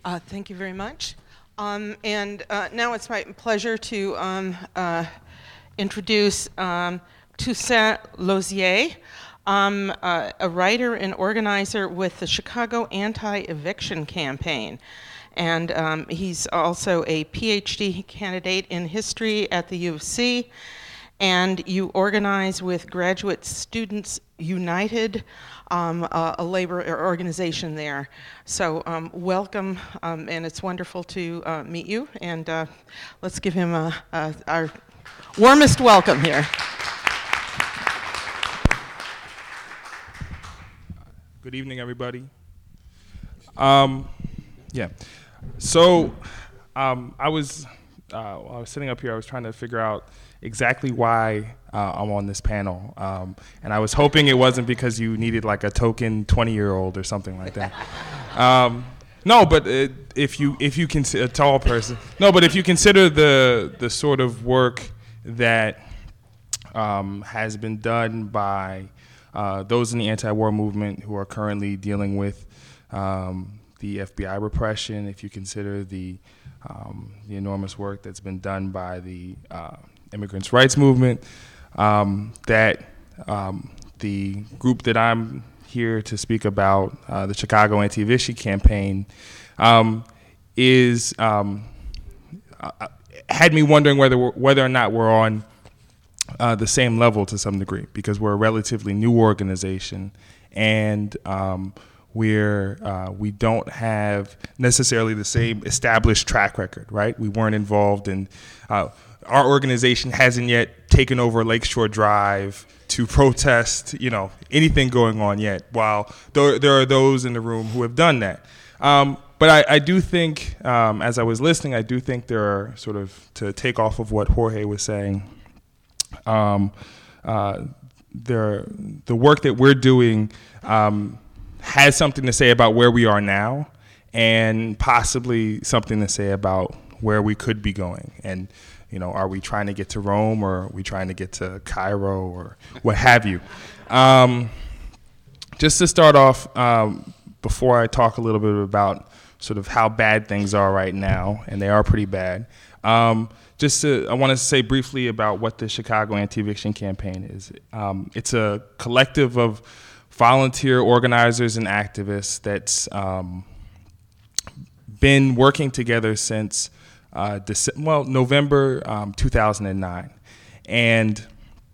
Thank you very much. And now it's my pleasure to introduce Toussaint Lozier, a writer and organizer with the Chicago Anti-Eviction Campaign. And he's also a PhD candidate in history at the U of C. And you organize with Graduate Students United, a labor organization there. So welcome, and it's wonderful to meet you. And let's give him our warmest welcome here. Good evening, everybody. So I was sitting up here. I was trying to figure out exactly why I'm on this panel, and I was hoping it wasn't because you needed like a token 20-year-old or something like that. No, but if you consider a tall person, but if you consider the sort of work that has been done by those in the anti-war movement who are currently dealing with the FBI repression, if you consider the enormous work that's been done by the immigrants' rights movement, that the group that I'm here to speak about, the Chicago Anti-Eviction Campaign, is had me wondering whether or not we're on the same level to some degree, because we're a relatively new organization, and we don't have necessarily the same established track record, right? We weren't involved in, our organization hasn't yet taken over Lakeshore Drive to protest, anything going on yet, while there are those in the room who have done that. But I do think, as I was listening, I do think there are sort of, to take off of what Jorge was saying, the work that we're doing has something to say about where we are now, and possibly something to say about where we could be going. And, are we trying to get to Rome, or are we trying to get to Cairo, or what have you? Just to start off, before I talk a little bit about sort of how bad things are right now, and they are pretty bad, I want to say briefly about what the Chicago Anti-Eviction Campaign is. It's a collective of volunteer organizers and activists that's been working together since November 2009. And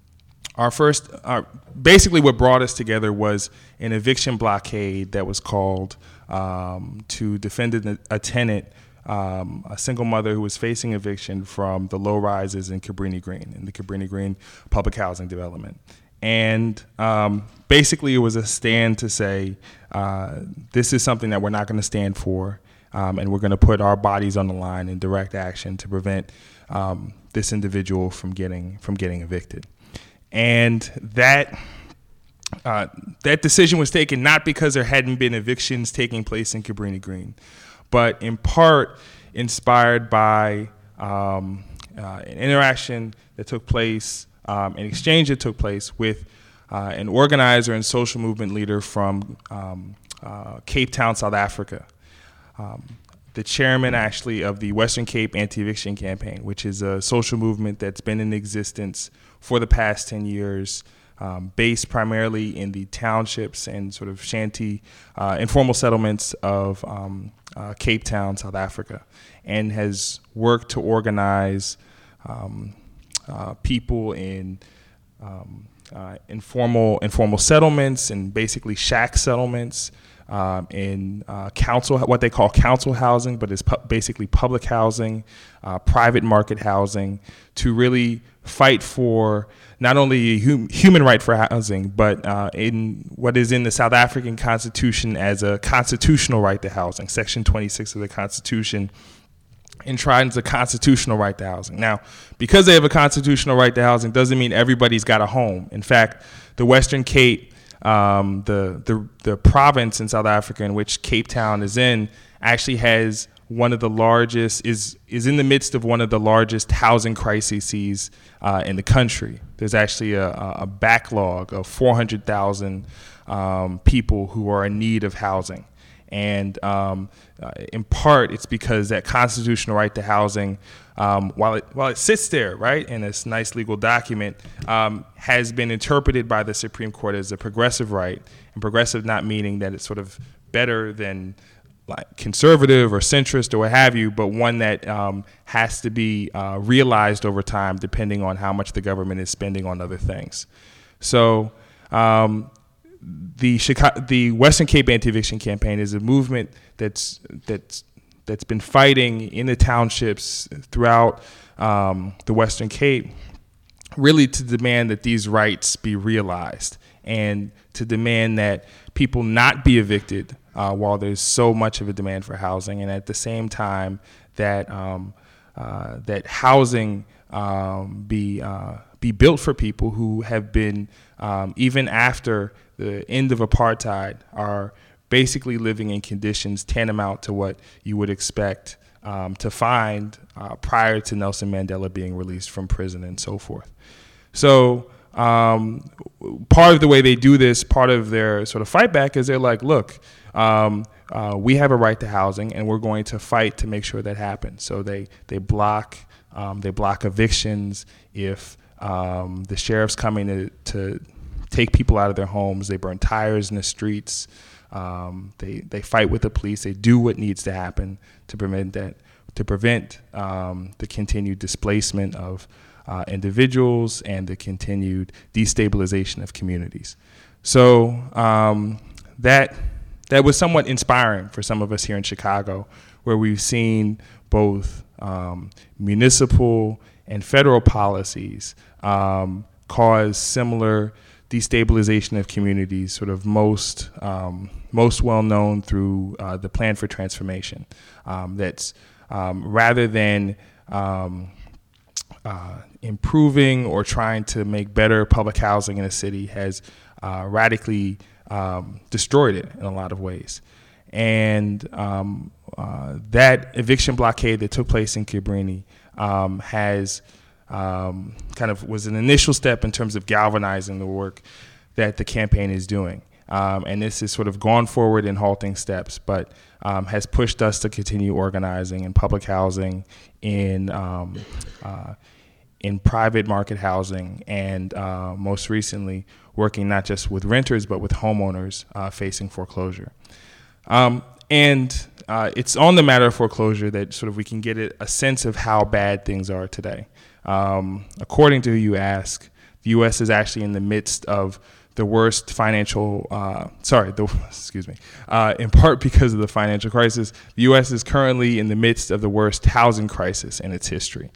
basically what brought us together was an eviction blockade that was called to defend a tenant, a single mother who was facing eviction from the low rises in Cabrini Green, in the Cabrini Green public housing development. And basically it was a stand to say, this is something that we're not going to stand for, and we're going to put our bodies on the line in direct action to prevent this individual from getting evicted. And that decision was taken not because there hadn't been evictions taking place in Cabrini Green, but in part inspired by an interaction that took place, an exchange that took place with an organizer and social movement leader from Cape Town, South Africa. The chairman, actually, of the Western Cape Anti-Eviction Campaign, which is a social movement that's been in existence for the past 10 years, based primarily in the townships and sort of shanty informal settlements of Cape Town, South Africa, and has worked to organize people in informal settlements and basically shack settlements, in what they call council housing, but it's basically public housing, private market housing, to really fight for not only a human right for housing, but in what is in the South African Constitution as a constitutional right to housing. Section 26 of the Constitution enshrines a constitutional right to housing. Now, because they have a constitutional right to housing doesn't mean everybody's got a home. In fact, the Western Cape, the province in South Africa in which Cape Town is in, actually has one of the largest, is in the midst of one of the largest housing crises in the country. There's actually a backlog of 400,000 people who are in need of housing. And in part, it's because that constitutional right to housing, while it sits there, right, in this nice legal document, has been interpreted by the Supreme Court as a progressive right, and progressive not meaning that it's sort of better than like conservative or centrist or what have you, but one that has to be realized over time depending on how much the government is spending on other things. So the Western Cape Anti-Eviction Campaign is a movement that's been fighting in the townships throughout the Western Cape, really to demand that these rights be realized and to demand that people not be evicted while there's so much of a demand for housing, and at the same time that that housing be built for people who have been, even after the end of apartheid, are basically living in conditions tantamount to what you would expect to find prior to Nelson Mandela being released from prison and so forth. So part of the way they do this, part of their sort of fight back, is they're like, look, we have a right to housing, and we're going to fight to make sure that happens. So they block evictions. If the sheriff's coming to take people out of their homes, they burn tires in the streets. They fight with the police. They do what needs to happen to prevent the continued displacement of individuals and the continued destabilization of communities. So that was somewhat inspiring for some of us here in Chicago, where we've seen both municipal and federal policies cause similar destabilization of communities, sort of most well known through the Plan for Transformation. That's rather than improving or trying to make better public housing in a city, has radically destroyed it in a lot of ways. And that eviction blockade that took place in Cabrini has kind of was an initial step in terms of galvanizing the work that the campaign is doing. And this has sort of gone forward in halting steps, but has pushed us to continue organizing in public housing, in private market housing, and most recently working not just with renters but with homeowners facing foreclosure. And it's on the matter of foreclosure that sort of we can get a sense of how bad things are today. According to who you ask, the U.S. is actually in the midst of the worst financial, in part because of the financial crisis, the U.S. is currently in the midst of the worst housing crisis in its history.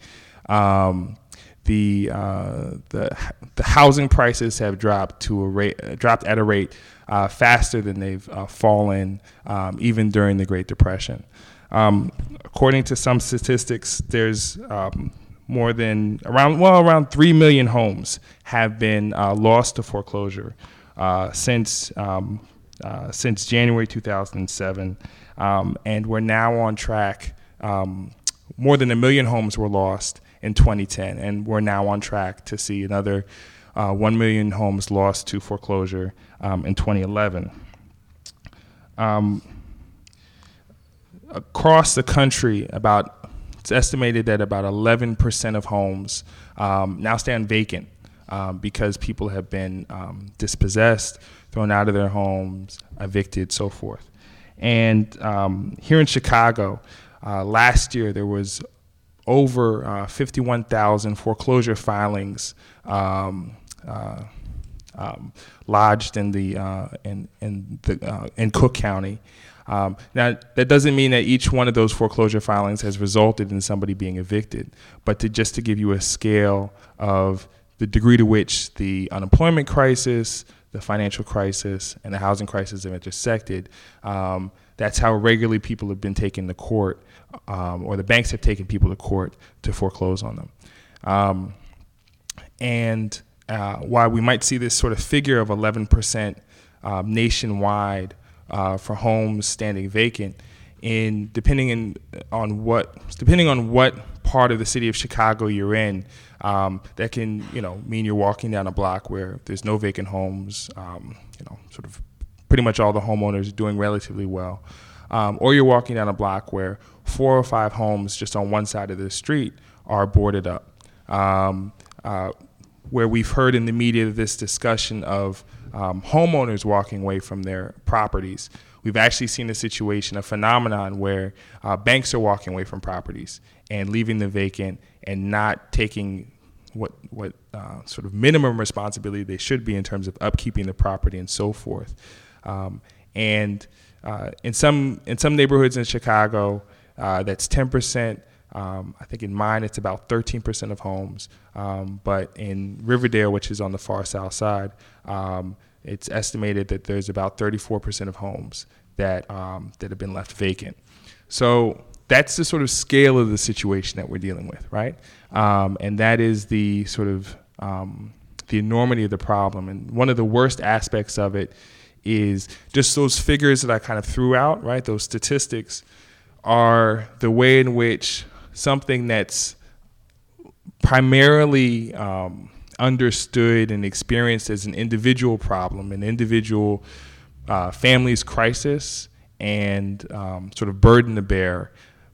The housing prices have dropped at a rate faster than they've fallen even during the Great Depression. According to some statistics, there's more than around 3 million homes have been lost to foreclosure since January 2007, and we're now on track. More than 1 million homes were lost in 2010, and we're now on track to see another 1 million homes lost to foreclosure in 2011. Across the country, it's estimated that about 11% of homes now stand vacant because people have been dispossessed, thrown out of their homes, evicted, so forth. And here in Chicago, last year there was over 51,000 foreclosure filings lodged in Cook County. Now, that doesn't mean that each one of those foreclosure filings has resulted in somebody being evicted, but just to give you a scale of the degree to which the unemployment crisis, the financial crisis, and the housing crisis have intersected, that's how regularly people have been taken to court, or the banks have taken people to court to foreclose on them. And while we might see this sort of figure of 11% nationwide for homes standing vacant, depending on what part of the city of Chicago you're in, that can mean you're walking down a block where there's no vacant homes, sort of pretty much all the homeowners are doing relatively well. or you're walking down a block where 4 or 5 homes just on one side of the street are boarded up. Where we've heard in the media this discussion of homeowners walking away from their properties. We've actually seen a situation, a phenomenon where banks are walking away from properties and leaving them vacant and not taking what sort of minimum responsibility they should be in terms of upkeeping the property and so forth. In some neighborhoods in Chicago, that's 10%. I think in mine it's about 13% of homes, but in Riverdale, which is on the far south side, it's estimated that there's about 34% of homes that have been left vacant. So that's the sort of scale of the situation that we're dealing with, right? And that is the sort of the enormity of the problem. And one of the worst aspects of it is just those figures that I kind of threw out, right? Those statistics are the way in which something that's primarily understood and experienced as an individual problem, an individual family's crisis and sort of burden to bear,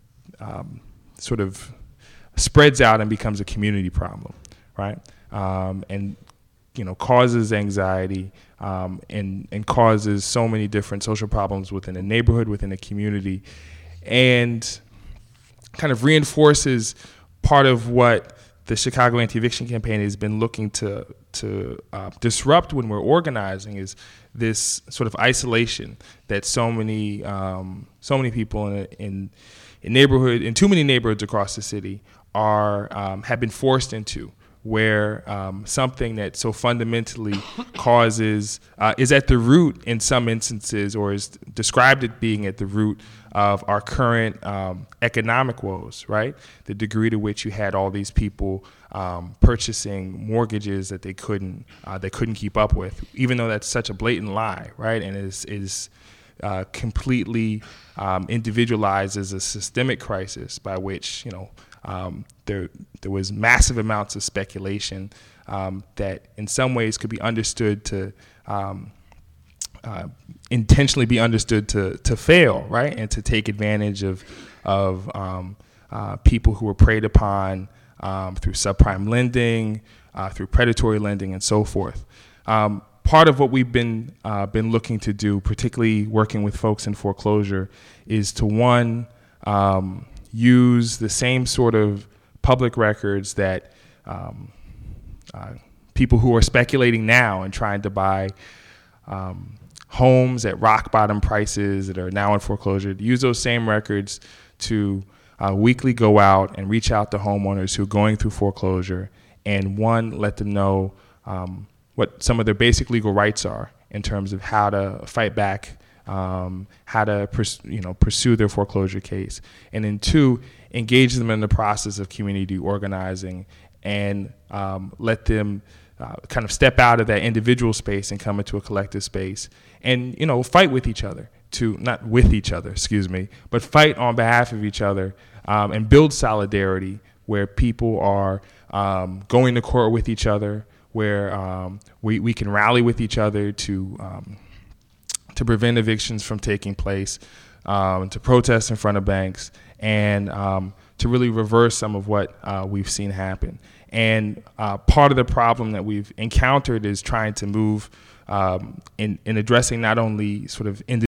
sort of spreads out and becomes a community problem, right? And causes anxiety and causes so many different social problems within a neighborhood, within a community, and kind of reinforces part of what the Chicago Anti-Eviction Campaign has been looking to disrupt when we're organizing, is this sort of isolation that so many people in too many neighborhoods across the city have been forced into, where something that so fundamentally causes is at the root in some instances, or is described as being at the root of our current economic woes, right? The degree to which you had all these people purchasing mortgages that they couldn't keep up with, even though that's such a blatant lie, right? And is completely individualized as a systemic crisis by which there was massive amounts of speculation that in some ways could be understood to intentionally be understood to fail, right, and to take advantage of people who were preyed upon through subprime lending, through predatory lending, and so forth. Part of what we've been looking to do, particularly working with folks in foreclosure, is to use the same sort of public records that people who are speculating now and trying to buy homes at rock bottom prices that are now in foreclosure, to use those same records to weekly go out and reach out to homeowners who are going through foreclosure and let them know what some of their basic legal rights are in terms of how to fight back, how to pursue their foreclosure case, and then 2, engage them in the process of community organizing and let them kind of step out of that individual space and come into a collective space and fight with each other, not with each other, but fight on behalf of each other and build solidarity where people are going to court with each other, where we can rally with each other to prevent evictions from taking place, to protest in front of banks, and to really reverse some of what we've seen happen. And part of the problem that we've encountered is trying to move in addressing not only sort of